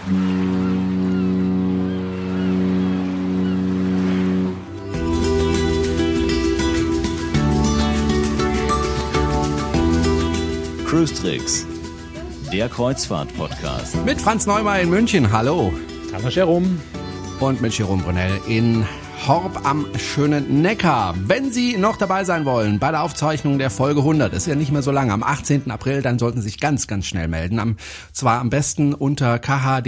Cruise Tricks, der Kreuzfahrt-Podcast. Mit Franz Neumeyer in München, hallo. Hallo Jerome. Und mit Jerome Brunel in Horb am schönen Neckar. Wenn Sie noch dabei sein wollen bei der Aufzeichnung der Folge 100, ist ja nicht mehr so lange, am 18. April, dann sollten Sie sich ganz, ganz schnell melden. Zwar am besten unter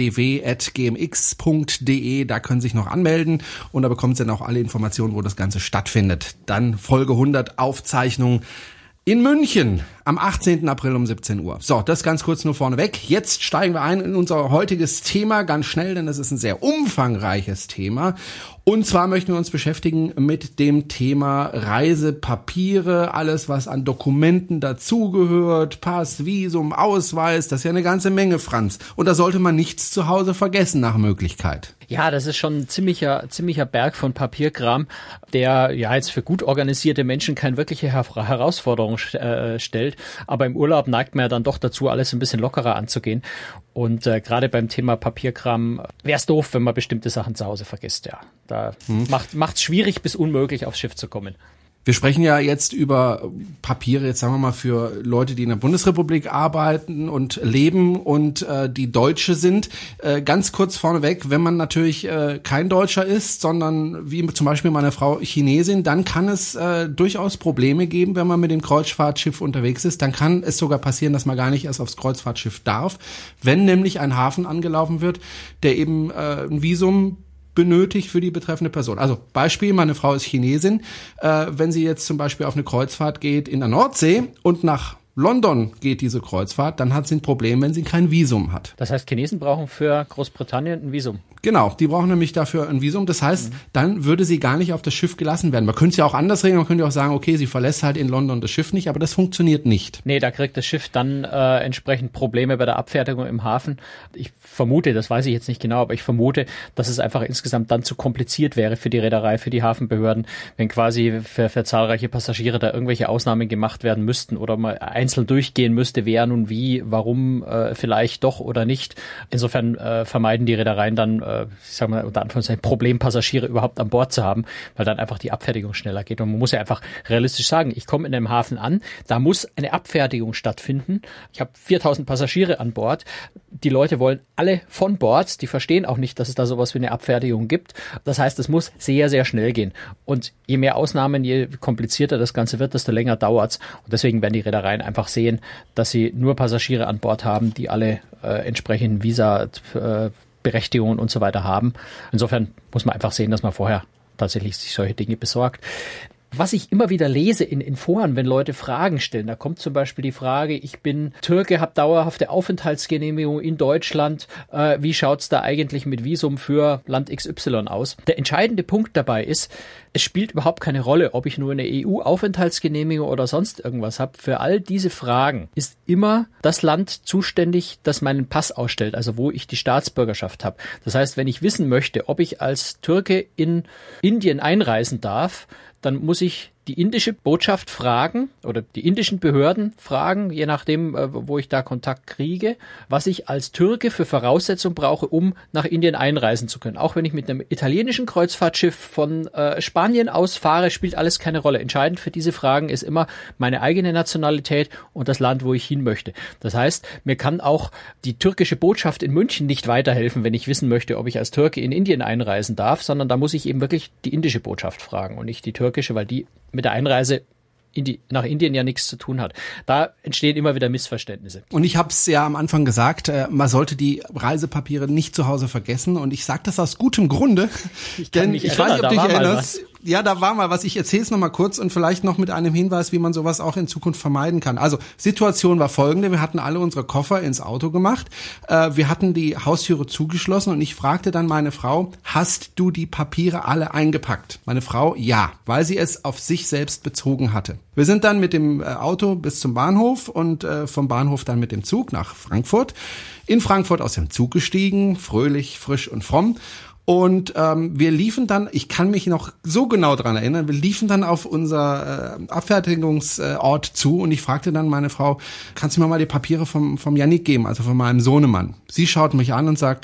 khdw@gmx.de, da können Sie sich noch anmelden und da bekommen Sie dann auch alle Informationen, wo das Ganze stattfindet. Dann Folge 100 Aufzeichnung in München am 18. April um 17 Uhr. So, das ganz kurz nur vorneweg. Jetzt steigen wir ein in unser heutiges Thema ganz schnell, denn das ist ein sehr umfangreiches Thema. Und zwar möchten wir uns beschäftigen mit dem Thema Reisepapiere, alles was an Dokumenten dazugehört, Pass, Visum, Ausweis, das ist ja eine ganze Menge, Franz. Und da sollte man nichts zu Hause vergessen nach Möglichkeit. Ja, das ist schon ein ziemlicher Berg von Papierkram, der ja jetzt für gut organisierte Menschen keine wirkliche Herausforderung stellt. Aber im Urlaub neigt man ja dann doch dazu, alles ein bisschen lockerer anzugehen. Und gerade beim Thema Papierkram wäre es doof, wenn man bestimmte Sachen zu Hause vergisst. Ja, da macht's schwierig bis unmöglich, aufs Schiff zu kommen. Wir sprechen ja jetzt über Papiere, jetzt sagen wir mal, für Leute, die in der Bundesrepublik arbeiten und leben und die Deutsche sind. Ganz kurz vorneweg, wenn man natürlich kein Deutscher ist, sondern wie zum Beispiel meine Frau Chinesin, dann kann es durchaus Probleme geben, wenn man mit dem Kreuzfahrtschiff unterwegs ist. Dann kann es sogar passieren, dass man gar nicht erst aufs Kreuzfahrtschiff darf, wenn nämlich ein Hafen angelaufen wird, der eben ein Visum benötigt für die betreffende Person. Also Beispiel, meine Frau ist Chinesin. Wenn sie jetzt zum Beispiel auf eine Kreuzfahrt geht in der Nordsee und nach London geht diese Kreuzfahrt, dann hat sie ein Problem, wenn sie kein Visum hat. Das heißt, Chinesen brauchen für Großbritannien ein Visum? Genau, die brauchen nämlich dafür ein Visum. Das heißt, dann würde sie gar nicht auf das Schiff gelassen werden. Man könnte es ja auch anders regeln. Man könnte ja auch sagen, okay, sie verlässt halt in London das Schiff nicht, aber das funktioniert nicht. Nee, da kriegt das Schiff dann entsprechend Probleme bei der Abfertigung im Hafen. Ich vermute, das weiß ich jetzt nicht genau, aber ich vermute, dass es einfach insgesamt dann zu kompliziert wäre für die Reederei, für die Hafenbehörden, wenn quasi für zahlreiche Passagiere da irgendwelche Ausnahmen gemacht werden müssten oder mal einzeln durchgehen müsste, wer nun wie, warum vielleicht doch oder nicht. Insofern vermeiden die Reedereien dann ich sag mal unter Anführungszeichen Problempassagiere überhaupt an Bord zu haben, weil dann einfach die Abfertigung schneller geht. Und man muss ja einfach realistisch sagen, ich komme in einem Hafen an, da muss eine Abfertigung stattfinden. Ich habe 4000 Passagiere an Bord. Die Leute wollen alle von Bord. Die verstehen auch nicht, dass es da sowas wie eine Abfertigung gibt. Das heißt, es muss sehr, sehr schnell gehen. Und je mehr Ausnahmen, je komplizierter das Ganze wird, desto länger dauert's. Und deswegen werden die Reedereien einfach sehen, dass sie nur Passagiere an Bord haben, die alle entsprechenden Visa Berechtigungen und so weiter haben. Insofern muss man einfach sehen, dass man vorher tatsächlich sich solche Dinge besorgt. Was ich immer wieder lese in Foren, wenn Leute Fragen stellen, da kommt zum Beispiel die Frage, ich bin Türke, habe dauerhafte Aufenthaltsgenehmigung in Deutschland, wie schaut's da eigentlich mit Visum für Land XY aus? Der entscheidende Punkt dabei ist, es spielt überhaupt keine Rolle, ob ich nur eine EU-Aufenthaltsgenehmigung oder sonst irgendwas habe. Für all diese Fragen ist immer das Land zuständig, das meinen Pass ausstellt, also wo ich die Staatsbürgerschaft habe. Das heißt, wenn ich wissen möchte, ob ich als Türke in Indien einreisen darf, dann muss ich die indische Botschaft fragen oder die indischen Behörden fragen, je nachdem, wo ich da Kontakt kriege, was ich als Türke für Voraussetzungen brauche, um nach Indien einreisen zu können. Auch wenn ich mit einem italienischen Kreuzfahrtschiff von Spanien aus fahre, spielt alles keine Rolle. Entscheidend für diese Fragen ist immer meine eigene Nationalität und das Land, wo ich hin möchte. Das heißt, mir kann auch die türkische Botschaft in München nicht weiterhelfen, wenn ich wissen möchte, ob ich als Türke in Indien einreisen darf, sondern da muss ich eben wirklich die indische Botschaft fragen und nicht die türkische, weil die mit der Einreise nach Indien ja nichts zu tun hat. Da entstehen immer wieder Missverständnisse. Und ich habe es ja am Anfang gesagt, man sollte die Reisepapiere nicht zu Hause vergessen. Und ich sage das aus gutem Grunde. Ich weiß nicht, ob du dich erinnerst. Ja, da war mal was. Ich erzähle es nochmal kurz und vielleicht noch mit einem Hinweis, wie man sowas auch in Zukunft vermeiden kann. Also, Situation war folgende. Wir hatten alle unsere Koffer ins Auto gemacht. Wir hatten die Haustüre zugeschlossen und ich fragte dann meine Frau, hast du die Papiere alle eingepackt? Meine Frau, ja, weil sie es auf sich selbst bezogen hatte. Wir sind dann mit dem Auto bis zum Bahnhof und vom Bahnhof dann mit dem Zug nach Frankfurt. In Frankfurt aus dem Zug gestiegen, fröhlich, frisch und fromm. Und wir liefen dann, ich kann mich noch so genau dran erinnern, wir liefen dann auf unser Abfertigungsort zu und ich fragte dann meine Frau, kannst du mir mal die Papiere vom Yannick geben, also von meinem Sohnemann? Sie schaut mich an und sagt,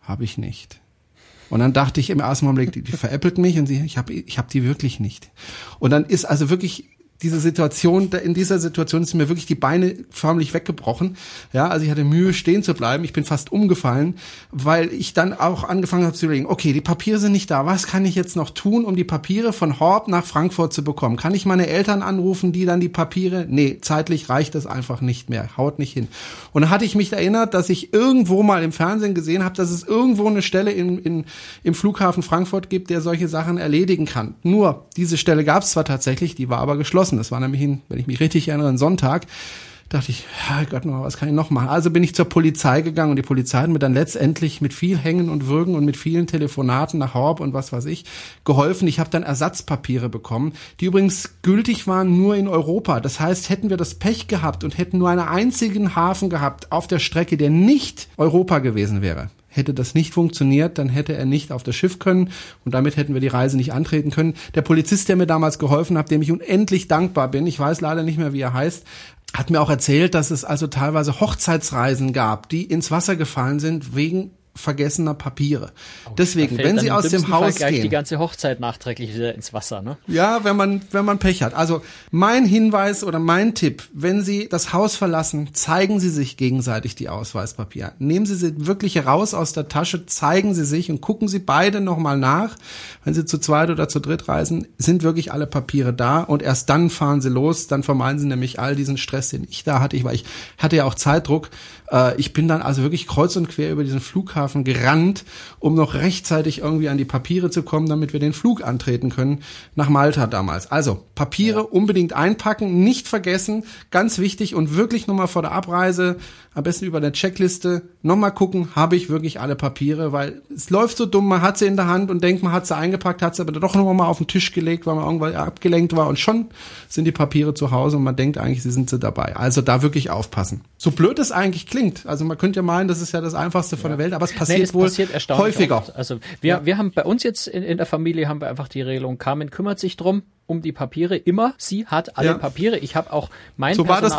habe ich nicht. Und dann dachte ich im ersten Moment, die veräppelt mich und ich hab die wirklich nicht. Und dann ist also wirklich diese Situation, in dieser Situation ist mir wirklich die Beine förmlich weggebrochen. Ja, also ich hatte Mühe, stehen zu bleiben. Ich bin fast umgefallen, weil ich dann auch angefangen habe zu überlegen, okay, die Papiere sind nicht da. Was kann ich jetzt noch tun, um die Papiere von Horb nach Frankfurt zu bekommen? Kann ich meine Eltern anrufen, die dann die Papiere? Nee, zeitlich reicht das einfach nicht mehr. Haut nicht hin. Und dann hatte ich mich erinnert, dass ich irgendwo mal im Fernsehen gesehen habe, dass es irgendwo eine Stelle im Flughafen Frankfurt gibt, der solche Sachen erledigen kann. Nur, diese Stelle gab es zwar tatsächlich, die war aber geschlossen. Das war nämlich, wenn ich mich richtig erinnere, ein Sonntag. Dachte ich, Gott, was kann ich noch machen? Also bin ich zur Polizei gegangen und die Polizei hat mir dann letztendlich mit viel Hängen und Würgen und mit vielen Telefonaten nach Horb und was weiß ich geholfen. Ich habe dann Ersatzpapiere bekommen, die übrigens gültig waren nur in Europa. Das heißt, hätten wir das Pech gehabt und hätten nur einen einzigen Hafen gehabt auf der Strecke, der nicht Europa gewesen wäre, hätte das nicht funktioniert, dann hätte er nicht auf das Schiff können und damit hätten wir die Reise nicht antreten können. Der Polizist, der mir damals geholfen hat, dem ich unendlich dankbar bin, ich weiß leider nicht mehr, wie er heißt, hat mir auch erzählt, dass es also teilweise Hochzeitsreisen gab, die ins Wasser gefallen sind wegen vergessener Papiere. Deswegen, wenn Sie aus dem Haus gehen, die ganze Hochzeit nachträglich wieder ins Wasser, ne? Ja, wenn man Pech hat. Also mein Hinweis oder mein Tipp, wenn Sie das Haus verlassen, zeigen Sie sich gegenseitig die Ausweispapiere. Nehmen Sie sie wirklich heraus aus der Tasche, zeigen Sie sich und gucken Sie beide nochmal nach. Wenn Sie zu zweit oder zu dritt reisen, sind wirklich alle Papiere da und erst dann fahren Sie los. Dann vermeiden Sie nämlich all diesen Stress, den ich da hatte. Weil ich hatte ja auch Zeitdruck. Ich bin dann also wirklich kreuz und quer über diesen Flughafen gerannt, um noch rechtzeitig irgendwie an die Papiere zu kommen, damit wir den Flug antreten können nach Malta damals. Also Papiere unbedingt einpacken, nicht vergessen, ganz wichtig und wirklich nochmal vor der Abreise, am besten über der Checkliste, nochmal gucken, habe ich wirklich alle Papiere, weil es läuft so dumm, man hat sie in der Hand und denkt, man hat sie eingepackt, hat sie aber doch nochmal auf den Tisch gelegt, weil man irgendwann abgelenkt war und schon sind die Papiere zu Hause und man denkt eigentlich, sie sind dabei. Also da wirklich aufpassen. So blöd es eigentlich klingt, also man könnte ja meinen, das ist ja das Einfachste von der Welt, aber es passiert häufiger. Oft. Also wir haben bei uns jetzt in der Familie haben wir einfach die Regelung, Carmen kümmert sich drum, um die Papiere immer. Sie hat alle Papiere. Ich habe auch mein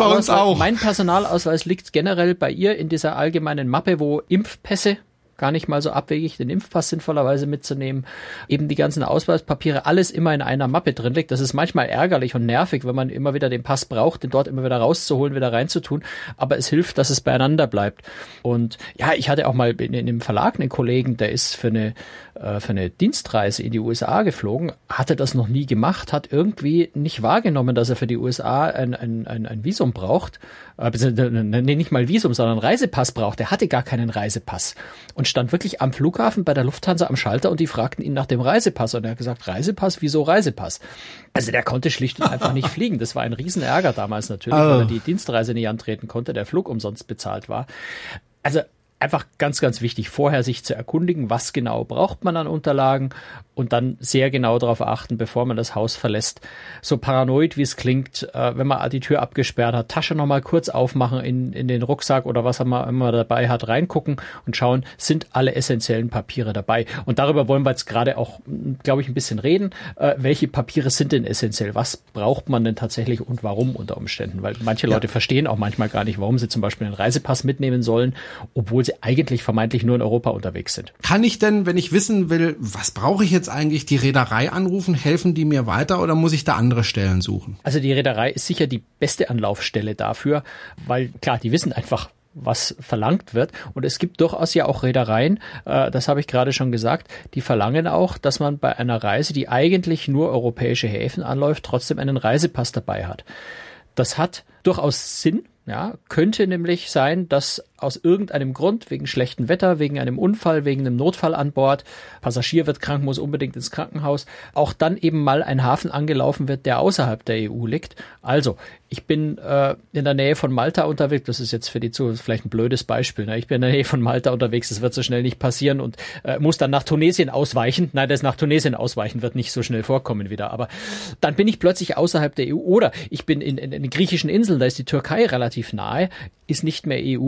Personalausweis liegt generell bei ihr in dieser allgemeinen Mappe, wo Impfpässe, gar nicht mal so abwegig, den Impfpass sinnvollerweise mitzunehmen, eben die ganzen Ausweispapiere, alles immer in einer Mappe drin liegt. Das ist manchmal ärgerlich und nervig, wenn man immer wieder den Pass braucht, den dort immer wieder rauszuholen, wieder reinzutun, aber es hilft, dass es beieinander bleibt. Und ja, ich hatte auch mal in dem Verlag einen Kollegen, der ist für eine Dienstreise in die USA geflogen, hatte das noch nie gemacht, hat irgendwie nicht wahrgenommen, dass er für die USA ein Visum braucht, nicht mal Visum, sondern einen Reisepass braucht. Er hatte gar keinen Reisepass und stand wirklich am Flughafen bei der Lufthansa am Schalter und die fragten ihn nach dem Reisepass und er hat gesagt, Reisepass, wieso Reisepass? Also der konnte schlicht und einfach nicht fliegen. Das war ein Riesenärger damals natürlich, weil er die Dienstreise nicht antreten konnte, der Flug umsonst bezahlt war. Also einfach ganz, ganz wichtig, vorher sich zu erkundigen, was genau braucht man an Unterlagen und dann sehr genau darauf achten, bevor man das Haus verlässt. So paranoid, wie es klingt, wenn man die Tür abgesperrt hat, Tasche nochmal kurz aufmachen, in den Rucksack oder was man immer dabei hat, reingucken und schauen, sind alle essentiellen Papiere dabei. Und darüber wollen wir jetzt gerade auch, glaube ich, ein bisschen reden. Welche Papiere sind denn essentiell? Was braucht man denn tatsächlich und warum unter Umständen? Weil manche Leute verstehen auch manchmal gar nicht, warum sie zum Beispiel einen Reisepass mitnehmen sollen, obwohl sie eigentlich vermeintlich nur in Europa unterwegs sind. Kann ich denn, wenn ich wissen will, was brauche ich jetzt eigentlich, die Reederei anrufen? Helfen die mir weiter oder muss ich da andere Stellen suchen? Also die Reederei ist sicher die beste Anlaufstelle dafür, weil klar, die wissen einfach, was verlangt wird. Und es gibt durchaus ja auch Reedereien, das habe ich gerade schon gesagt, die verlangen auch, dass man bei einer Reise, die eigentlich nur europäische Häfen anläuft, trotzdem einen Reisepass dabei hat. Das hat durchaus Sinn. Ja, könnte nämlich sein, dass aus irgendeinem Grund, wegen schlechtem Wetter, wegen einem Unfall, wegen einem Notfall an Bord, Passagier wird krank, muss unbedingt ins Krankenhaus, auch dann eben mal ein Hafen angelaufen wird, der außerhalb der EU liegt. Also, ich bin in der Nähe von Malta unterwegs, das ist jetzt für die Zuhörer vielleicht ein blödes Beispiel, ne? Ich bin in der Nähe von Malta unterwegs, das wird so schnell nicht passieren und muss dann nach Tunesien ausweichen. Nein, das nach Tunesien ausweichen wird nicht so schnell vorkommen wieder, aber dann bin ich plötzlich außerhalb der EU oder ich bin in den griechischen Inseln, da ist die Türkei relativ nahe, ist nicht mehr EU,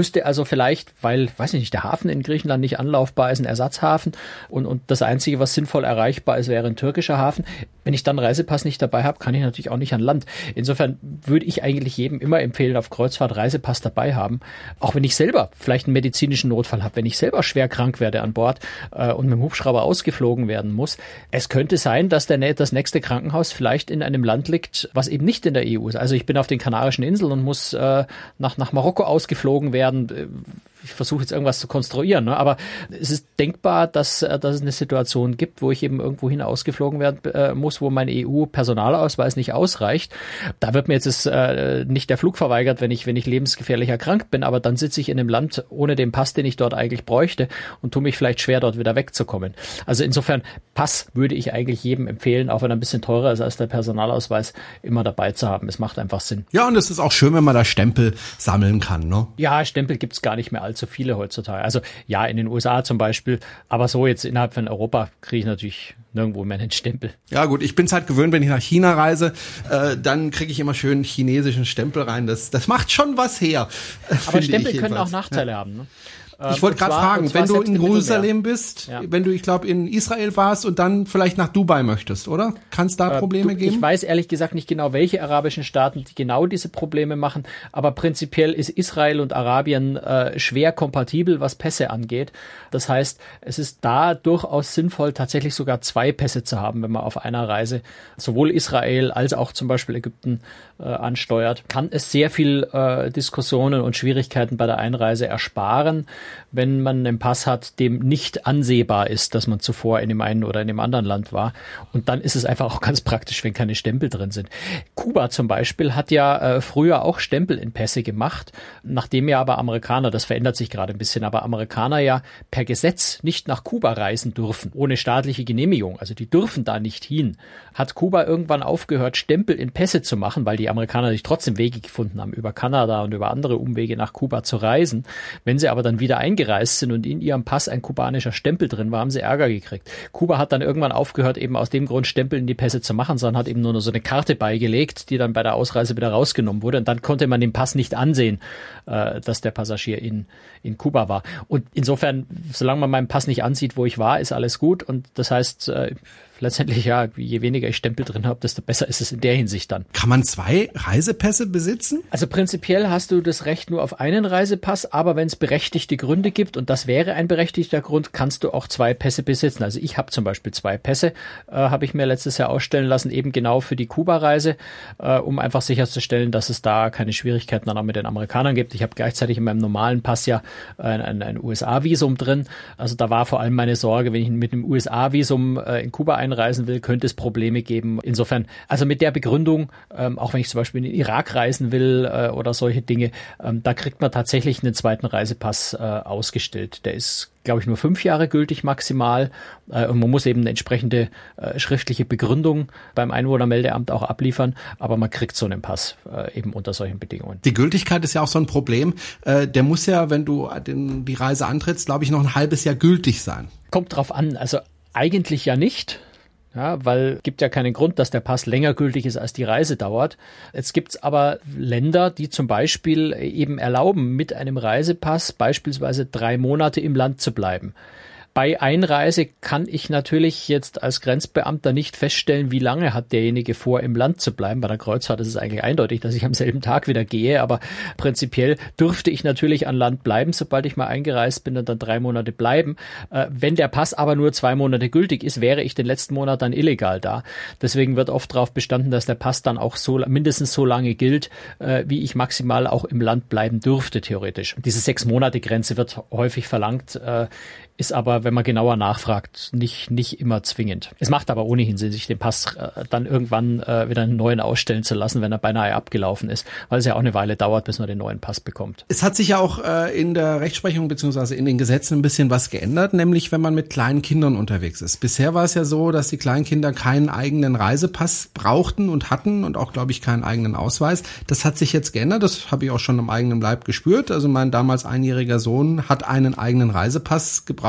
müsste also vielleicht, weil, weiß ich nicht, der Hafen in Griechenland nicht anlaufbar ist, ein Ersatzhafen und das Einzige, was sinnvoll erreichbar ist, wäre ein türkischer Hafen. Wenn ich dann einen Reisepass nicht dabei habe, kann ich natürlich auch nicht an Land. Insofern würde ich eigentlich jedem immer empfehlen, auf Kreuzfahrt Reisepass dabei haben. Auch wenn ich selber vielleicht einen medizinischen Notfall habe, wenn ich selber schwer krank werde an Bord und mit dem Hubschrauber ausgeflogen werden muss. Es könnte sein, dass das nächste Krankenhaus vielleicht in einem Land liegt, was eben nicht in der EU ist. Also ich bin auf den Kanarischen Inseln und muss nach Marokko ausgeflogen werden. Ich versuche jetzt irgendwas zu konstruieren, ne? Aber es ist denkbar, dass es eine Situation gibt, wo ich eben irgendwo hin ausgeflogen werden muss, wo mein EU-Personalausweis nicht ausreicht. Da wird mir jetzt nicht der Flug verweigert, wenn ich lebensgefährlich erkrankt bin, aber dann sitze ich in einem Land ohne den Pass, den ich dort eigentlich bräuchte und tue mich vielleicht schwer, dort wieder wegzukommen. Also insofern, Pass würde ich eigentlich jedem empfehlen, auch wenn er ein bisschen teurer ist als der Personalausweis, immer dabei zu haben. Es macht einfach Sinn. Ja, und es ist auch schön, wenn man da Stempel sammeln kann, ne? Ja, Stempel gibt's gar nicht mehr allzu viele heutzutage. Also ja, in den USA zum Beispiel, aber so jetzt innerhalb von Europa kriege ich natürlich nirgendwo mehr einen Stempel. Ja gut, ich bin es halt gewöhnt, wenn ich nach China reise, dann kriege ich immer schön chinesischen Stempel rein. Das macht schon was her. Aber Stempel können auch Nachteile haben, ne? Ich wollte gerade fragen, wenn du in Jerusalem bist, wenn du, ich glaube, in Israel warst und dann vielleicht nach Dubai möchtest, oder? Kann es da Probleme geben? Ich weiß ehrlich gesagt nicht genau, welche arabischen Staaten die genau diese Probleme machen, aber prinzipiell ist Israel und Arabien schwer kompatibel, was Pässe angeht. Das heißt, es ist da durchaus sinnvoll, tatsächlich sogar 2 Pässe zu haben, wenn man auf einer Reise sowohl Israel als auch zum Beispiel Ägypten ansteuert. Kann es sehr viel Diskussionen und Schwierigkeiten bei der Einreise ersparen, wenn man einen Pass hat, dem nicht ansehbar ist, dass man zuvor in dem einen oder in dem anderen Land war. Und dann ist es einfach auch ganz praktisch, wenn keine Stempel drin sind. Kuba zum Beispiel hat ja früher auch Stempel in Pässe gemacht, nachdem ja aber Amerikaner, das verändert sich gerade ein bisschen, aber Amerikaner ja per Gesetz nicht nach Kuba reisen dürfen, ohne staatliche Genehmigung. Also die dürfen da nicht hin. Hat Kuba irgendwann aufgehört, Stempel in Pässe zu machen, weil die Amerikaner sich trotzdem Wege gefunden haben, über Kanada und über andere Umwege nach Kuba zu reisen. Wenn sie aber dann wieder eingereist sind und in ihrem Pass ein kubanischer Stempel drin war, haben sie Ärger gekriegt. Kuba hat dann irgendwann aufgehört, eben aus dem Grund Stempel in die Pässe zu machen, sondern hat eben nur so eine Karte beigelegt, die dann bei der Ausreise wieder rausgenommen wurde. Und dann konnte man den Pass nicht ansehen, dass der Passagier in Kuba war. Und insofern, solange man meinen Pass nicht ansieht, wo ich war, ist alles gut. Und das heißt, letztendlich, ja, je weniger ich Stempel drin habe, desto besser ist es in der Hinsicht dann. Kann man 2 Reisepässe besitzen? Also prinzipiell hast du das Recht nur auf einen Reisepass, aber wenn es berechtigte Gründe gibt, und das wäre ein berechtigter Grund, kannst du auch 2 Pässe besitzen. Also ich habe zum Beispiel 2 Pässe, habe ich mir letztes Jahr ausstellen lassen, eben genau für die Kuba-Reise, um einfach sicherzustellen, dass es da keine Schwierigkeiten dann auch mit den Amerikanern gibt. Ich habe gleichzeitig in meinem normalen Pass ja ein USA-Visum drin. Also da war vor allem meine Sorge, wenn ich mit einem USA-Visum in Kuba einreisen will, könnte es Probleme geben. Insofern, also mit der Begründung, auch wenn ich zum Beispiel in den Irak reisen will oder solche Dinge, da kriegt man tatsächlich einen zweiten Reisepass ausgestellt. Der ist, glaube ich, nur 5 Jahre gültig maximal und man muss eben eine entsprechende schriftliche Begründung beim Einwohnermeldeamt auch abliefern, aber man kriegt so einen Pass eben unter solchen Bedingungen. Die Gültigkeit ist ja auch so ein Problem. Der muss ja, wenn du die Reise antrittst, glaube ich, noch ein halbes Jahr gültig sein. Kommt drauf an, also eigentlich ja nicht. Ja, weil gibt ja keinen Grund, dass der Pass länger gültig ist, als die Reise dauert. Jetzt gibt's aber Länder, die zum Beispiel eben erlauben, mit einem Reisepass beispielsweise 3 Monate im Land zu bleiben. Bei Einreise kann ich natürlich jetzt als Grenzbeamter nicht feststellen, wie lange hat derjenige vor, im Land zu bleiben. Bei der Kreuzfahrt ist es eigentlich eindeutig, dass ich am selben Tag wieder gehe, aber prinzipiell dürfte ich natürlich an Land bleiben, sobald ich mal eingereist bin und dann 3 Monate bleiben. Wenn der Pass aber nur 2 Monate gültig ist, wäre ich den letzten Monat dann illegal da. Deswegen wird oft darauf bestanden, dass der Pass dann auch mindestens so lange gilt, wie ich maximal auch im Land bleiben dürfte, theoretisch. Diese 6-Monate-Grenze wird häufig verlangt, ist aber, wenn man genauer nachfragt, nicht immer zwingend. Es macht aber ohnehin Sinn, sich den Pass dann irgendwann wieder einen neuen ausstellen zu lassen, wenn er beinahe abgelaufen ist, weil es ja auch eine Weile dauert, bis man den neuen Pass bekommt. Es hat sich ja auch in der Rechtsprechung bzw. in den Gesetzen ein bisschen was geändert, nämlich wenn man mit kleinen Kindern unterwegs ist. Bisher war es ja so, dass die Kleinkinder keinen eigenen Reisepass brauchten und hatten und auch, glaube ich, keinen eigenen Ausweis. Das hat sich jetzt geändert, das habe ich auch schon am eigenen Leib gespürt. Also mein damals 1-jähriger Sohn hat einen eigenen Reisepass gebraucht.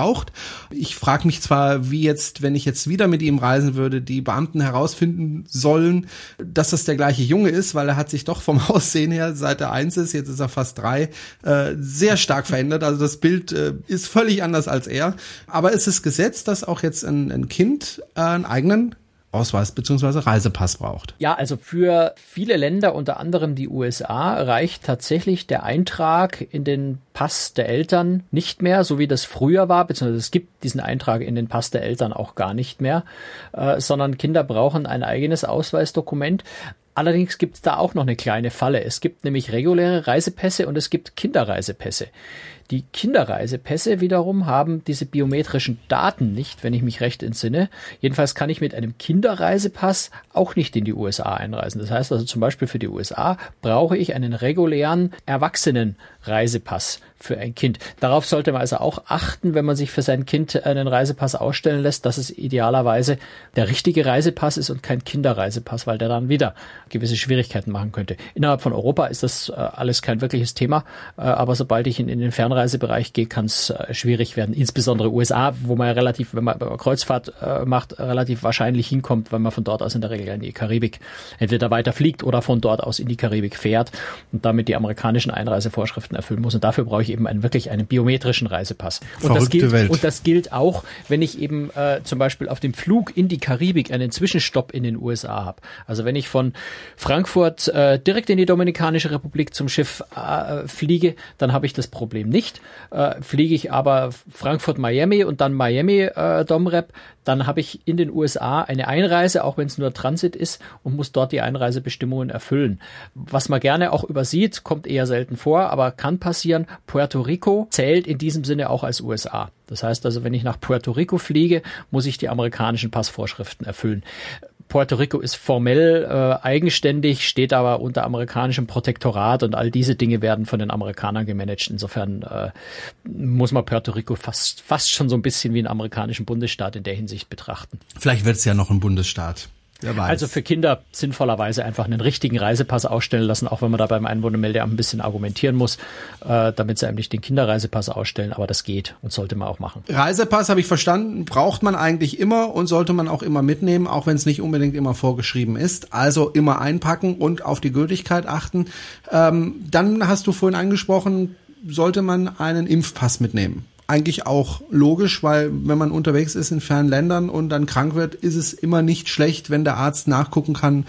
Ich frage mich zwar, wie jetzt, wenn ich jetzt wieder mit ihm reisen würde, die Beamten herausfinden sollen, dass das der gleiche Junge ist, weil er hat sich doch vom Aussehen her, seit er 1 ist, jetzt ist er fast 3, sehr stark verändert. Also das Bild ist völlig anders als er. Aber es ist Gesetz, dass auch jetzt ein Kind einen eigenen Ausweis bzw. Reisepass braucht. Ja, also für viele Länder, unter anderem die USA, reicht tatsächlich der Eintrag in den Pass der Eltern nicht mehr, so wie das früher war, beziehungsweise es gibt diesen Eintrag in den Pass der Eltern auch gar nicht mehr, sondern Kinder brauchen ein eigenes Ausweisdokument. Allerdings gibt es da auch noch eine kleine Falle. Es gibt nämlich reguläre Reisepässe und es gibt Kinderreisepässe. Die Kinderreisepässe wiederum haben diese biometrischen Daten nicht, wenn ich mich recht entsinne. Jedenfalls kann ich mit einem Kinderreisepass auch nicht in die USA einreisen. Das heißt also zum Beispiel für die USA brauche ich einen regulären Erwachsenenreisepass für ein Kind. Darauf sollte man also auch achten, wenn man sich für sein Kind einen Reisepass ausstellen lässt, dass es idealerweise der richtige Reisepass ist und kein Kinderreisepass, weil der dann wieder gewisse Schwierigkeiten machen könnte. Innerhalb von Europa ist das alles kein wirkliches Thema, aber sobald ich in den Fernreisebereich gehe, kann es schwierig werden. Insbesondere USA, wo man ja relativ, wenn man Kreuzfahrt macht, relativ wahrscheinlich hinkommt, weil man von dort aus in der Regel in die Karibik entweder weiter fliegt oder von dort aus in die Karibik fährt und damit die amerikanischen Einreisevorschriften erfüllen muss. Und dafür brauche ich eben wirklich einen biometrischen Reisepass. Und das gilt auch, wenn ich eben zum Beispiel auf dem Flug in die Karibik einen Zwischenstopp in den USA habe. Also wenn ich von Frankfurt direkt in die Dominikanische Republik zum Schiff fliege, dann habe ich das Problem nicht. Fliege ich aber Frankfurt-Miami und dann Miami-Domrep, dann habe ich in den USA eine Einreise, auch wenn es nur Transit ist, und muss dort die Einreisebestimmungen erfüllen. Was man gerne auch übersieht, kommt eher selten vor, aber kann passieren. Puerto Rico zählt in diesem Sinne auch als USA. Das heißt also, wenn ich nach Puerto Rico fliege, muss ich die amerikanischen Passvorschriften erfüllen. Puerto Rico ist formell eigenständig, steht aber unter amerikanischem Protektorat und all diese Dinge werden von den Amerikanern gemanagt. Insofern muss man Puerto Rico fast schon so ein bisschen wie einen amerikanischen Bundesstaat in der Hinsicht betrachten. Vielleicht wird es ja noch ein Bundesstaat. Wer weiß. Also für Kinder sinnvollerweise einfach einen richtigen Reisepass ausstellen lassen, auch wenn man da beim Einwohnermeldeamt ein bisschen argumentieren muss, damit sie einem nicht den Kinderreisepass ausstellen, aber das geht und sollte man auch machen. Reisepass, habe ich verstanden, braucht man eigentlich immer und sollte man auch immer mitnehmen, auch wenn es nicht unbedingt immer vorgeschrieben ist. Also immer einpacken und auf die Gültigkeit achten. Dann hast du vorhin angesprochen, sollte man einen Impfpass mitnehmen. Eigentlich auch logisch, weil wenn man unterwegs ist in fernen Ländern und dann krank wird, ist es immer nicht schlecht, wenn der Arzt nachgucken kann,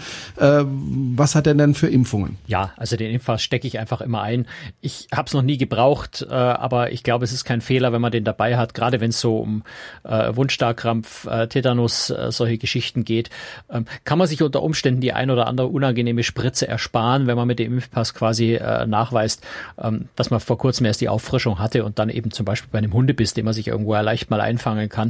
was hat er denn für Impfungen? Ja, also den Impfpass stecke ich einfach immer ein. Ich habe es noch nie gebraucht, aber ich glaube, es ist kein Fehler, wenn man den dabei hat, gerade wenn es so um Wundstarkrampf, Tetanus, solche Geschichten geht, kann man sich unter Umständen die ein oder andere unangenehme Spritze ersparen, wenn man mit dem Impfpass quasi nachweist, dass man vor kurzem erst die Auffrischung hatte und dann eben zum Beispiel bei einem Hundebiss, den man sich irgendwo leicht mal einfangen kann,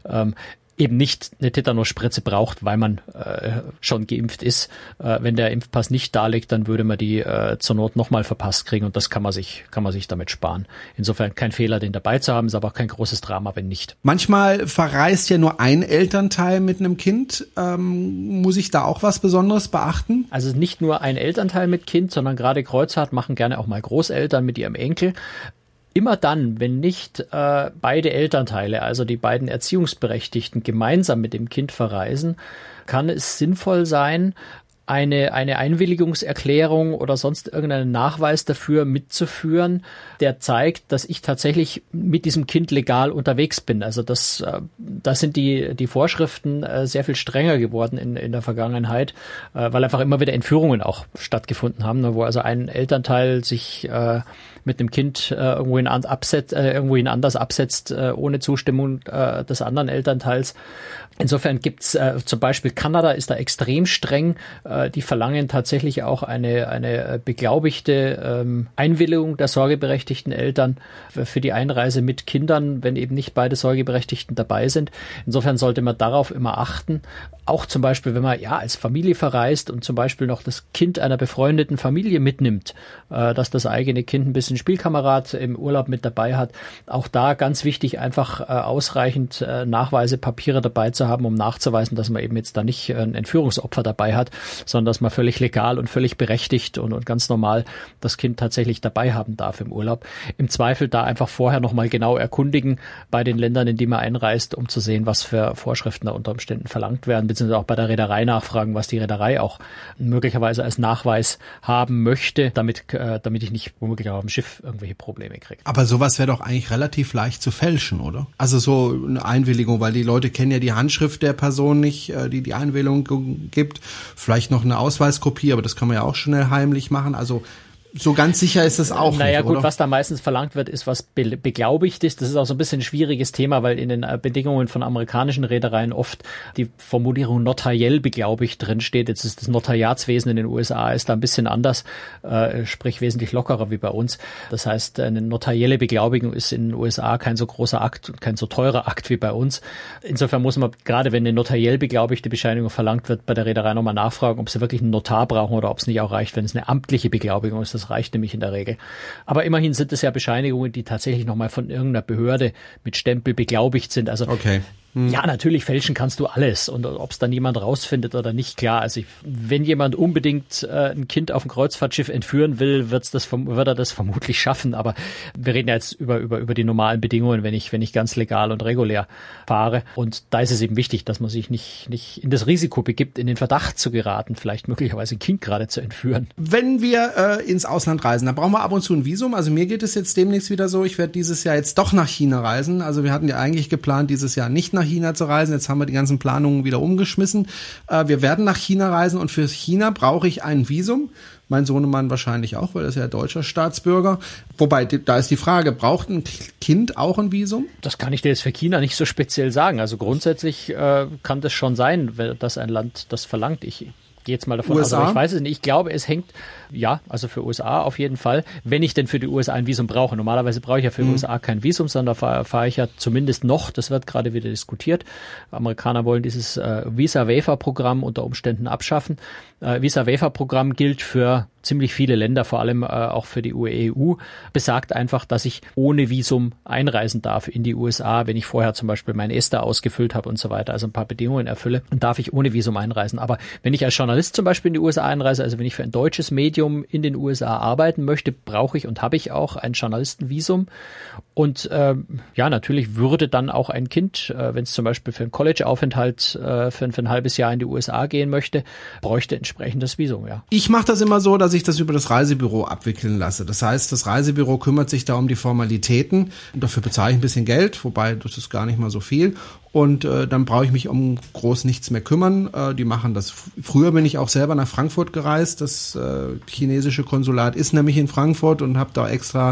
eben nicht eine Tetanusspritze braucht, weil man schon geimpft ist. Wenn der Impfpass nicht da liegt, dann würde man die zur Not nochmal verpasst kriegen und das kann man sich damit sparen. Insofern kein Fehler, den dabei zu haben, ist aber auch kein großes Drama, wenn nicht. Manchmal verreist ja nur ein Elternteil mit einem Kind. Muss ich da auch was Besonderes beachten? Also nicht nur ein Elternteil mit Kind, sondern gerade Kreuzfahrt machen gerne auch mal Großeltern mit ihrem Enkel. Immer dann, wenn nicht beide Elternteile, also die beiden Erziehungsberechtigten, gemeinsam mit dem Kind verreisen, kann es sinnvoll sein, eine Einwilligungserklärung oder sonst irgendeinen Nachweis dafür mitzuführen, der zeigt, dass ich tatsächlich mit diesem Kind legal unterwegs bin. Also da sind die Vorschriften sehr viel strenger geworden in der Vergangenheit, weil einfach immer wieder Entführungen auch stattgefunden haben, wo also ein Elternteil sich mit dem Kind irgendwohin anders absetzt, ohne Zustimmung des anderen Elternteils. Insofern gibt's zum Beispiel Kanada ist da extrem streng. Die verlangen tatsächlich auch eine beglaubigte Einwilligung der sorgeberechtigten Eltern für die Einreise mit Kindern, wenn eben nicht beide Sorgeberechtigten dabei sind. Insofern sollte man darauf immer achten. Auch zum Beispiel, wenn man als Familie verreist und zum Beispiel noch das Kind einer befreundeten Familie mitnimmt, dass das eigene Kind ein bisschen Spielkamerad im Urlaub mit dabei hat. Auch da ganz wichtig, einfach ausreichend Nachweise, Papiere dabei zu haben, um nachzuweisen, dass man eben jetzt da nicht ein Entführungsopfer dabei hat. sondern dass man völlig legal und völlig berechtigt und ganz normal das Kind tatsächlich dabei haben darf im Urlaub. Im Zweifel da einfach vorher nochmal genau erkundigen bei den Ländern, in die man einreist, um zu sehen, was für Vorschriften da unter Umständen verlangt werden, beziehungsweise auch bei der Reederei nachfragen, was die Reederei auch möglicherweise als Nachweis haben möchte, damit ich nicht womöglich auf dem Schiff irgendwelche Probleme kriege. Aber sowas wäre doch eigentlich relativ leicht zu fälschen, oder? Also so eine Einwilligung, weil die Leute kennen ja die Handschrift der Person nicht, die die Einwilligung gibt. Vielleicht noch eine Ausweiskopie, aber das kann man ja auch schnell heimlich machen. Also so ganz sicher ist es auch nicht, naja, gut, oder? was da meistens verlangt wird, ist was beglaubigt ist. Das ist auch so ein bisschen ein schwieriges Thema, weil in den Bedingungen von amerikanischen Reedereien oft die Formulierung notariell beglaubigt drin steht. Jetzt ist das Notariatswesen in den USA ist da ein bisschen anders, sprich wesentlich lockerer wie bei uns. Das heißt, eine notarielle Beglaubigung ist in den USA kein so großer Akt und kein so teurer Akt wie bei uns. Insofern muss man, gerade wenn eine notariell beglaubigte Bescheinigung verlangt wird, bei der Reederei nochmal nachfragen, ob sie wirklich einen Notar brauchen oder ob es nicht auch reicht, wenn es eine amtliche Beglaubigung ist. Das reicht nämlich in der Regel. Aber immerhin sind es ja Bescheinigungen, die tatsächlich nochmal von irgendeiner Behörde mit Stempel beglaubigt sind. Also okay. Ja, natürlich fälschen kannst du alles und ob es dann jemand rausfindet oder nicht, klar. Also wenn jemand unbedingt ein Kind auf ein Kreuzfahrtschiff entführen will, wird er das vermutlich schaffen. Aber wir reden ja jetzt über die normalen Bedingungen, wenn ich ganz legal und regulär fahre. Und da ist es eben wichtig, dass man sich nicht in das Risiko begibt, in den Verdacht zu geraten, vielleicht möglicherweise ein Kind gerade zu entführen. Wenn wir ins Ausland reisen, dann brauchen wir ab und zu ein Visum. Also mir geht es jetzt demnächst wieder so, ich werde dieses Jahr jetzt doch nach China reisen. Also wir hatten ja eigentlich geplant, dieses Jahr nicht nach China zu reisen. Jetzt haben wir die ganzen Planungen wieder umgeschmissen. Wir werden nach China reisen und für China brauche ich ein Visum. Mein Sohnemann wahrscheinlich auch, weil er ist ja deutscher Staatsbürger. Wobei, da ist die Frage, braucht ein Kind auch ein Visum? Das kann ich dir jetzt für China nicht so speziell sagen. Also grundsätzlich kann das schon sein, dass ein Land das verlangt. Ich gehe jetzt mal davon aus, aber ich weiß es nicht. Ich glaube, es hängt, ja, also für USA auf jeden Fall, wenn ich denn für die USA ein Visum brauche. Normalerweise brauche ich ja für die USA kein Visum, sondern da fahre ich ja zumindest noch, das wird gerade wieder diskutiert. Amerikaner wollen dieses Visa-Waiver-Programm unter Umständen abschaffen. Visa-Waiver-Programm gilt für ziemlich viele Länder, vor allem auch für die EU, besagt einfach, dass ich ohne Visum einreisen darf in die USA, wenn ich vorher zum Beispiel mein ESTA ausgefüllt habe und so weiter, also ein paar Bedingungen erfülle, dann darf ich ohne Visum einreisen. Aber wenn ich als Journalist zum Beispiel in die USA einreise, also wenn ich für ein deutsches Medium in den USA arbeiten möchte, brauche ich und habe ich auch ein Journalistenvisum. Und ja, natürlich würde dann auch ein Kind, wenn es zum Beispiel für einen College-Aufenthalt für ein halbes Jahr in die USA gehen möchte, bräuchte entsprechendes Visum, ja. Ich mache das immer so, dass ich das über das Reisebüro abwickeln lasse. Das heißt, das Reisebüro kümmert sich da um die Formalitäten. Und dafür bezahle ich ein bisschen Geld, wobei das ist gar nicht mal so viel. Und dann brauche ich mich um groß nichts mehr kümmern. Die machen das. Früher bin ich auch selber nach Frankfurt gereist. Das chinesische Konsulat ist nämlich in Frankfurt und habe da extra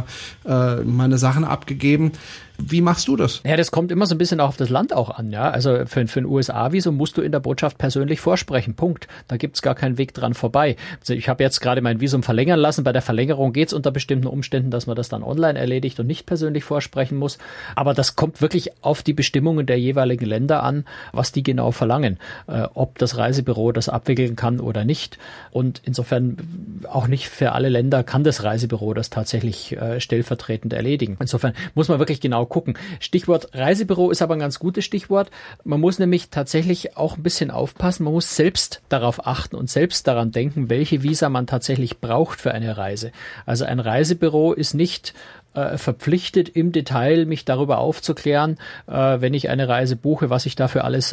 meine Sachen abgegeben. Wie machst du das? Ja, das kommt immer so ein bisschen auch auf das Land auch an, ja. Also für ein USA-Visum musst du in der Botschaft persönlich vorsprechen. Punkt. Da gibt's gar keinen Weg dran vorbei. Also ich habe jetzt gerade mein Visum verlängern lassen. Bei der Verlängerung geht's unter bestimmten Umständen, dass man das dann online erledigt und nicht persönlich vorsprechen muss. Aber das kommt wirklich auf die Bestimmungen der jeweiligen Länder an, was die genau verlangen. Ob das Reisebüro das abwickeln kann oder nicht. Und insofern auch nicht für alle Länder kann das Reisebüro das tatsächlich stellvertretend erledigen. Insofern muss man wirklich genau gucken. Stichwort Reisebüro ist aber ein ganz gutes Stichwort. Man muss nämlich tatsächlich auch ein bisschen aufpassen. Man muss selbst darauf achten und selbst daran denken, welche Visa man tatsächlich braucht für eine Reise. Also ein Reisebüro ist nicht verpflichtet, im Detail mich darüber aufzuklären, wenn ich eine Reise buche, was ich dafür alles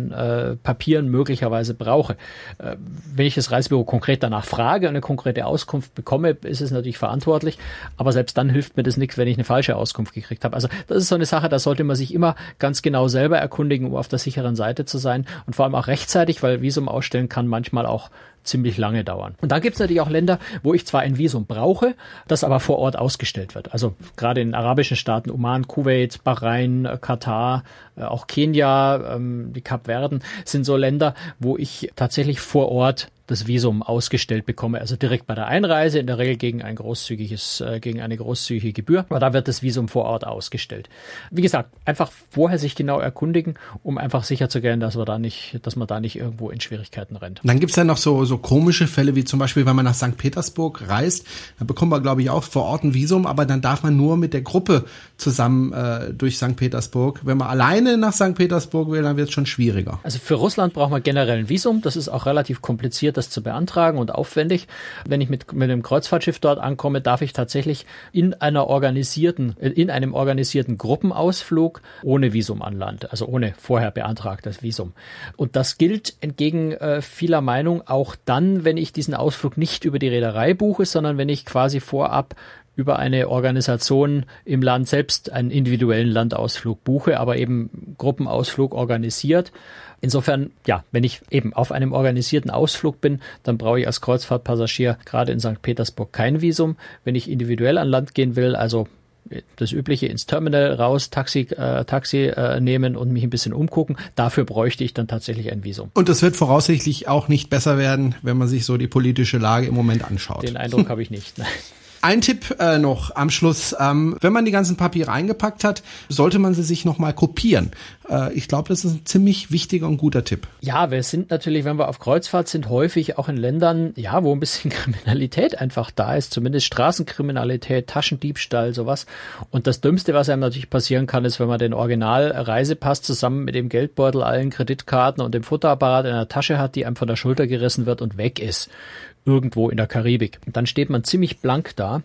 an Papieren möglicherweise brauche. Wenn ich das Reisebüro konkret danach frage und eine konkrete Auskunft bekomme, ist es natürlich verantwortlich, aber selbst dann hilft mir das nichts, wenn ich eine falsche Auskunft gekriegt habe. Also das ist so eine Sache, da sollte man sich immer ganz genau selber erkundigen, um auf der sicheren Seite zu sein und vor allem auch rechtzeitig, weil Visum ausstellen kann manchmal auch ziemlich lange dauern. Und dann gibt es natürlich auch Länder, wo ich zwar ein Visum brauche, das aber vor Ort ausgestellt wird. Also gerade in arabischen Staaten, Oman, Kuwait, Bahrain, Katar, auch Kenia, die Kapverden sind so Länder, wo ich tatsächlich vor Ort das Visum ausgestellt bekomme, also direkt bei der Einreise, in der Regel gegen eine großzügige Gebühr, aber da wird das Visum vor Ort ausgestellt. Wie gesagt, einfach vorher sich genau erkundigen, um einfach sicherzugehen, dass man da nicht irgendwo in Schwierigkeiten rennt. Dann gibt's ja noch so komische Fälle, wie zum Beispiel, wenn man nach St. Petersburg reist, da bekommt man, glaube ich, auch vor Ort ein Visum, aber dann darf man nur mit der Gruppe zusammen durch St. Petersburg. Wenn man alleine nach St. Petersburg will, dann wird es schon schwieriger. Also für Russland braucht man generell ein Visum, das ist auch relativ kompliziert kompliziert, das zu beantragen und aufwendig. Wenn ich mit einem Kreuzfahrtschiff dort ankomme, darf ich tatsächlich in einem organisierten Gruppenausflug ohne Visum an Land, also ohne vorher beantragtes Visum. Und das gilt entgegen vieler Meinung auch dann, wenn ich diesen Ausflug nicht über die Reederei buche, sondern wenn ich quasi vorab über eine Organisation im Land selbst einen individuellen Landausflug buche, aber eben Gruppenausflug organisiert. Insofern, ja, wenn ich eben auf einem organisierten Ausflug bin, dann brauche ich als Kreuzfahrtpassagier gerade in St. Petersburg kein Visum. Wenn ich individuell an Land gehen will, also das Übliche ins Terminal raus, Taxi nehmen und mich ein bisschen umgucken, dafür bräuchte ich dann tatsächlich ein Visum. Und das wird voraussichtlich auch nicht besser werden, wenn man sich so die politische Lage im Moment anschaut. Den Eindruck habe ich nicht, nein. Ein Tipp noch am Schluss. Wenn man die ganzen Papiere eingepackt hat, sollte man sie sich nochmal kopieren. Ich glaube, das ist ein ziemlich wichtiger und guter Tipp. Ja, wir sind natürlich, wenn wir auf Kreuzfahrt sind, häufig auch in Ländern, ja, wo ein bisschen Kriminalität einfach da ist, zumindest Straßenkriminalität, Taschendiebstahl, sowas. Und das Dümmste, was einem natürlich passieren kann, ist, wenn man den Original-Reisepass zusammen mit dem Geldbeutel, allen Kreditkarten und dem Fotoapparat in der Tasche hat, die einem von der Schulter gerissen wird und weg ist. Irgendwo in der Karibik. Dann steht man ziemlich blank da.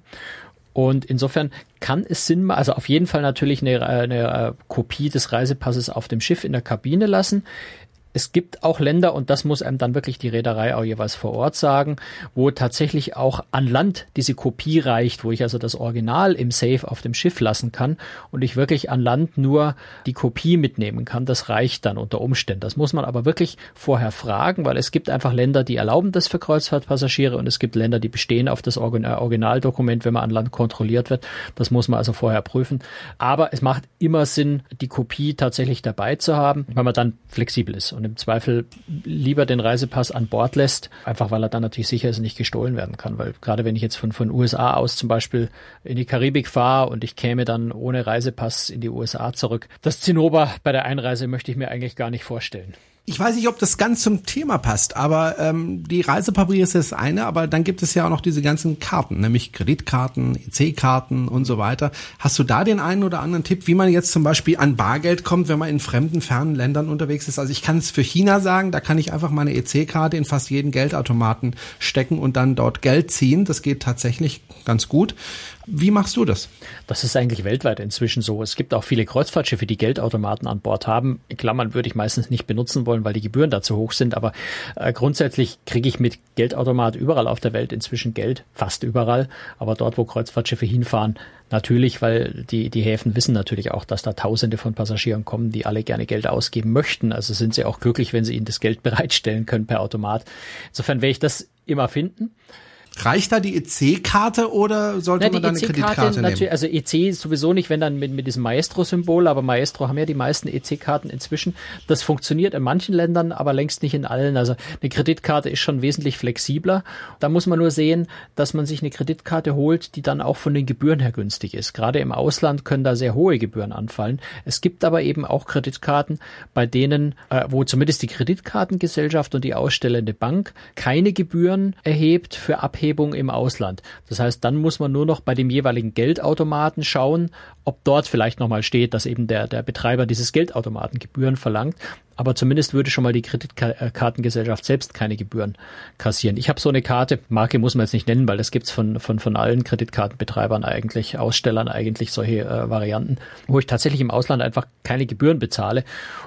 Und insofern kann es Sinn machen, also auf jeden Fall natürlich eine Kopie des Reisepasses auf dem Schiff in der Kabine lassen. Es gibt auch Länder, und das muss einem dann wirklich die Reederei auch jeweils vor Ort sagen, wo tatsächlich auch an Land diese Kopie reicht, wo ich also das Original im Safe auf dem Schiff lassen kann und ich wirklich an Land nur die Kopie mitnehmen kann. Das reicht dann unter Umständen. Das muss man aber wirklich vorher fragen, weil es gibt einfach Länder, die erlauben das für Kreuzfahrtpassagiere und es gibt Länder, die bestehen auf das Originaldokument, wenn man an Land kontrolliert wird. Das muss man also vorher prüfen. Aber es macht immer Sinn, die Kopie tatsächlich dabei zu haben, weil man dann flexibel ist und im Zweifel lieber den Reisepass an Bord lässt, einfach weil er dann natürlich sicher ist und nicht gestohlen werden kann. Weil gerade wenn ich jetzt von USA aus zum Beispiel in die Karibik fahre und ich käme dann ohne Reisepass in die USA zurück, das Zinnober bei der Einreise möchte ich mir eigentlich gar nicht vorstellen. Ich weiß nicht, ob das ganz zum Thema passt, aber die Reisepapiere ist das eine, aber dann gibt es ja auch noch diese ganzen Karten, nämlich Kreditkarten, EC-Karten und so weiter. Hast du da den einen oder anderen Tipp, wie man jetzt zum Beispiel an Bargeld kommt, wenn man in fremden, fernen Ländern unterwegs ist? Also ich kann es für China sagen, da kann ich einfach meine EC-Karte in fast jeden Geldautomaten stecken und dann dort Geld ziehen. Das geht tatsächlich ganz gut. Wie machst du das? Das ist eigentlich weltweit inzwischen so. Es gibt auch viele Kreuzfahrtschiffe, die Geldautomaten an Bord haben. In Klammern würde ich meistens nicht benutzen wollen, weil die Gebühren da zu hoch sind. Aber grundsätzlich kriege ich mit Geldautomat überall auf der Welt inzwischen Geld, fast überall. Aber dort, wo Kreuzfahrtschiffe hinfahren, natürlich, weil die Häfen wissen natürlich auch, dass da Tausende von Passagieren kommen, die alle gerne Geld ausgeben möchten. Also sind sie auch glücklich, wenn sie ihnen das Geld bereitstellen können per Automat. Insofern werde ich das immer finden. Reicht da die EC-Karte oder sollte man da eine Kreditkarte nehmen? Also EC sowieso nicht, wenn dann mit diesem Maestro-Symbol, aber Maestro haben ja die meisten EC-Karten inzwischen. Das funktioniert in manchen Ländern, aber längst nicht in allen. Also eine Kreditkarte ist schon wesentlich flexibler. Da muss man nur sehen, dass man sich eine Kreditkarte holt, die dann auch von den Gebühren her günstig ist. Gerade im Ausland können da sehr hohe Gebühren anfallen. Es gibt aber eben auch Kreditkarten, bei denen, wo zumindest die Kreditkartengesellschaft und die ausstellende Bank keine Gebühren erhebt für Abhebung im Ausland. Das heißt, dann muss man nur noch bei dem jeweiligen Geldautomaten schauen, ob dort vielleicht nochmal steht, dass eben der Betreiber dieses Geldautomaten Gebühren verlangt. Aber zumindest würde schon mal die Kreditkartengesellschaft selbst keine Gebühren kassieren. Ich habe so eine Karte, Marke muss man jetzt nicht nennen, weil das gibt's von allen Kreditkartenbetreibern eigentlich, Ausstellern eigentlich solche Varianten, wo ich tatsächlich im Ausland einfach keine Gebühren bezahle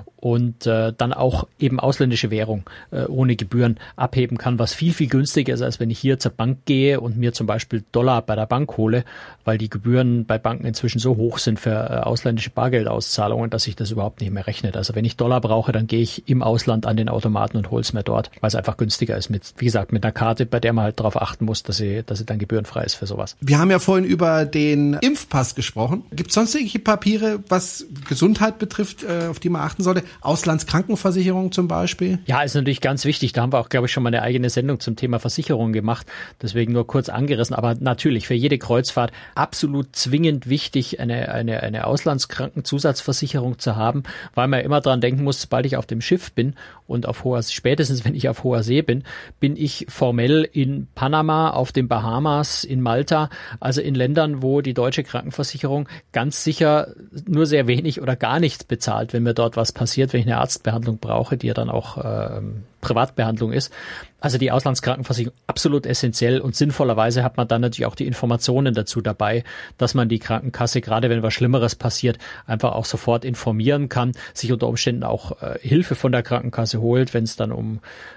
und dann auch eben ausländische Währung ohne Gebühren abheben kann, was viel, viel günstiger ist, als wenn ich hier zur Bank gehe und mir zum Beispiel Dollar bei der Bank hole, weil die Gebühren bei Banken inzwischen so hoch sind für ausländische Bargeldauszahlungen, dass sich das überhaupt nicht mehr rechnet. Also wenn ich Dollar brauche, dann gehe ich im Ausland an den Automaten und hole es mir dort, weil es einfach günstiger ist. Wie gesagt, mit einer Karte, bei der man halt darauf achten muss, dass sie dann gebührenfrei ist für sowas. Wir haben ja vorhin über den Impfpass gesprochen. Gibt es sonst irgendwelche Papiere, was Gesundheit betrifft, auf die man achten sollte? Auslandskrankenversicherung zum Beispiel? Ja, ist natürlich ganz wichtig. Da haben wir auch, glaube ich, schon mal eine eigene Sendung zum Thema Versicherung gemacht. Deswegen nur kurz angerissen. Aber natürlich für jede Kreuzfahrt absolut zwingend wichtig, eine Auslandskrankenzusatzversicherung zu haben, weil man immer dran denken muss, sobald ich auf dem Schiff bin und spätestens wenn ich auf hoher See bin ich formell in Panama, auf den Bahamas, in Malta, also in Ländern, wo die deutsche Krankenversicherung ganz sicher nur sehr wenig oder gar nichts bezahlt, wenn mir dort was passiert, wenn ich eine Arztbehandlung brauche, die ja dann auch Privatbehandlung ist. Also die Auslandskrankenversicherung absolut essentiell und sinnvollerweise hat man dann natürlich auch die Informationen dazu dabei, dass man die Krankenkasse, gerade wenn was Schlimmeres passiert, einfach auch sofort informieren kann, sich unter Umständen auch Hilfe von der Krankenkasse holt, wenn es dann um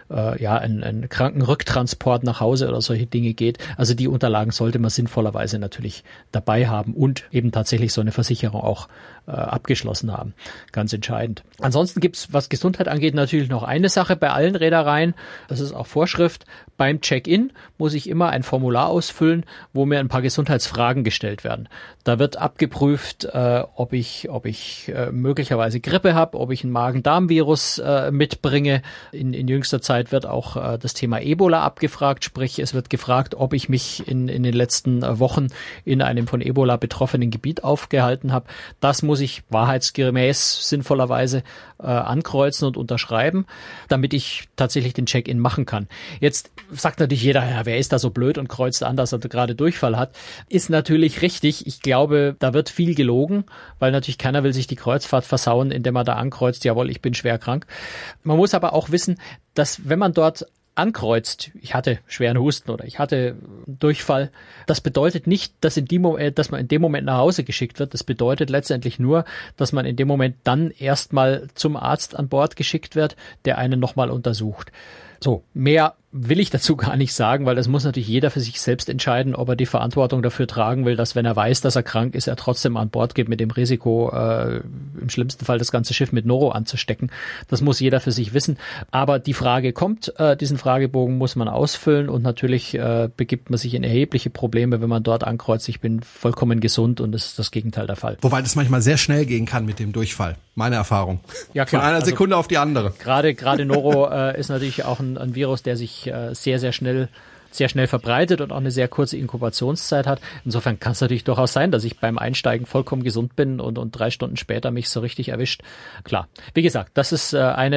einen Krankenrücktransport nach Hause oder solche Dinge geht. Also die Unterlagen sollte man sinnvollerweise natürlich dabei haben und eben tatsächlich so eine Versicherung auch abgeschlossen haben. Ganz entscheidend. Ansonsten gibt's, was Gesundheit angeht, natürlich noch eine Sache bei allen Reedereien. Das ist auch Vorschrift. Beim Check-in muss ich immer ein Formular ausfüllen, wo mir ein paar Gesundheitsfragen gestellt werden. Da wird abgeprüft, ob ich möglicherweise Grippe habe, ob ich ein Magen-Darm-Virus mitbringe. In jüngster Zeit wird auch das Thema Ebola abgefragt, sprich es wird gefragt, ob ich mich in den letzten Wochen in einem von Ebola betroffenen Gebiet aufgehalten habe. Das muss ich wahrheitsgemäß sinnvollerweise ankreuzen und unterschreiben, damit ich tatsächlich den Check-in machen kann. Jetzt sagt natürlich jeder, ja, wer ist da so blöd und kreuzt an, dass er gerade Durchfall hat. Ist natürlich richtig. Ich glaube, da wird viel gelogen, weil natürlich keiner will sich die Kreuzfahrt versauen, indem er da ankreuzt, jawohl, ich bin schwer krank. Man muss aber auch wissen, dass wenn man dort ankreuzt, ich hatte schweren Husten oder ich hatte Durchfall, das bedeutet nicht, dass man in dem Moment nach Hause geschickt wird. Das bedeutet letztendlich nur, dass man in dem Moment dann erstmal zum Arzt an Bord geschickt wird, der einen nochmal untersucht. So, mehr will ich dazu gar nicht sagen, weil das muss natürlich jeder für sich selbst entscheiden, ob er die Verantwortung dafür tragen will, dass wenn er weiß, dass er krank ist, er trotzdem an Bord geht mit dem Risiko, im schlimmsten Fall das ganze Schiff mit Noro anzustecken. Das muss jeder für sich wissen. Aber die Frage kommt, diesen Fragebogen muss man ausfüllen und natürlich begibt man sich in erhebliche Probleme, wenn man dort ankreuzt, ich bin vollkommen gesund und das ist das Gegenteil der Fall. Wobei das manchmal sehr schnell gehen kann mit dem Durchfall. Meine Erfahrung. Ja, klar. Von einer Sekunde auf die andere. Gerade Noro ist natürlich auch ein Virus, der sich sehr, sehr schnell verbreitet und auch eine sehr kurze Inkubationszeit hat. Insofern kann es natürlich durchaus sein, dass ich beim Einsteigen vollkommen gesund bin und 3 Stunden später mich so richtig erwischt. Klar. Wie gesagt, das ist ein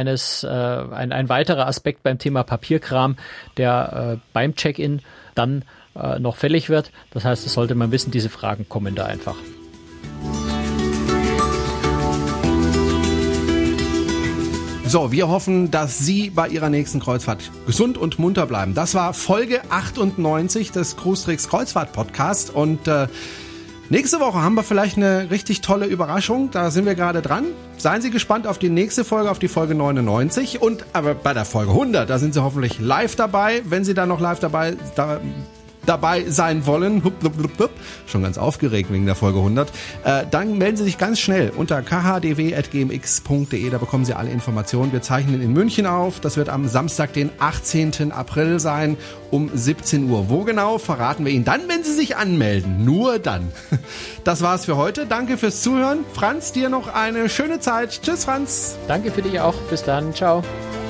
weiterer Aspekt beim Thema Papierkram, der beim Check-in dann noch fällig wird. Das heißt, das sollte man wissen, diese Fragen kommen da einfach. So, wir hoffen, dass Sie bei Ihrer nächsten Kreuzfahrt gesund und munter bleiben. Das war Folge 98 des Cruise Tricks Kreuzfahrt Podcast und nächste Woche haben wir vielleicht eine richtig tolle Überraschung. Da sind wir gerade dran. Seien Sie gespannt auf die nächste Folge, auf die Folge 99 und aber bei der Folge 100, da sind Sie hoffentlich live dabei. Wenn Sie da noch live dabei sein wollen, schon ganz aufgeregt wegen der Folge 100, dann melden Sie sich ganz schnell unter khdw@gmx.de, da bekommen Sie alle Informationen. Wir zeichnen in München auf, das wird am Samstag, den 18. April sein, um 17 Uhr. Wo genau, verraten wir Ihnen dann, wenn Sie sich anmelden, nur dann. Das war's für heute, danke fürs Zuhören. Franz, dir noch eine schöne Zeit. Tschüss, Franz. Danke für dich auch, bis dann, ciao.